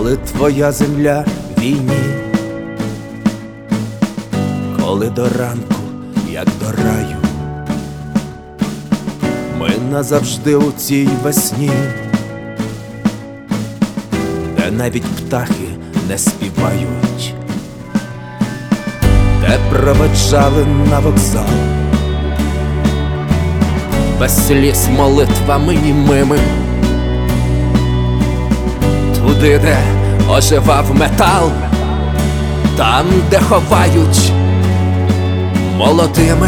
коли твоя земля в війні, коли до ранку, як до раю, ми назавжди у цій весні, де навіть птахи не співають, де проведжали на вокзал без сліз молитвами німими, туди, де оживав метал, там, де ховають молодими,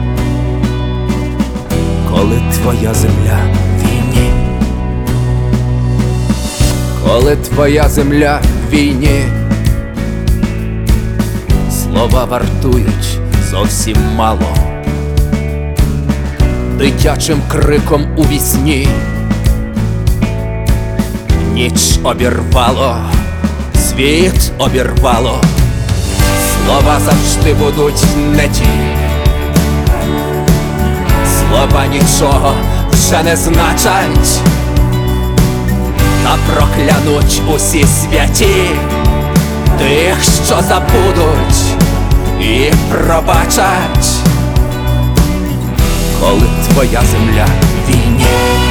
коли твоя земля в війні, коли твоя земля в війні, слова вартують зовсім мало, дитячим криком у вісні ніч обірвало, світ обірвало, слова завжди будуть не ті, слова нічого вже не значать, та проклянуть усі святі тих, що забудуть і пробачать, коли твоя земля в війні.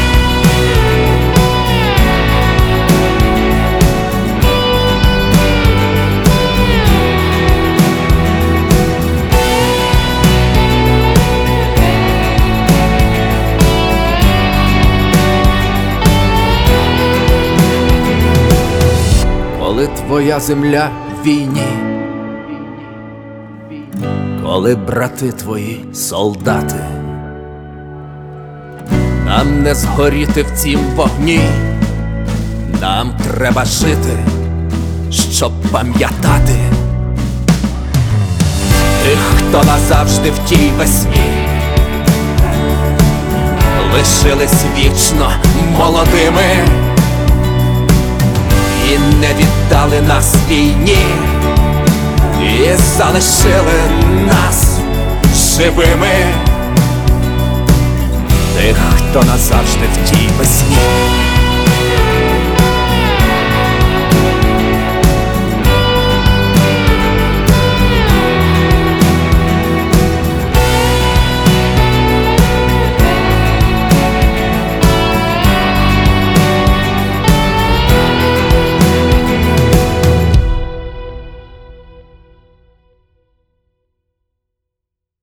Коли твоя земля в війні, коли брати твої солдати, нам не згоріти в цім вогні, нам треба жити, щоб пам'ятати тих, хто назавжди в тій весні лишились вічно молодими і не віддали нас війні, і залишили нас живими, тих, хто назавжди в тій весні.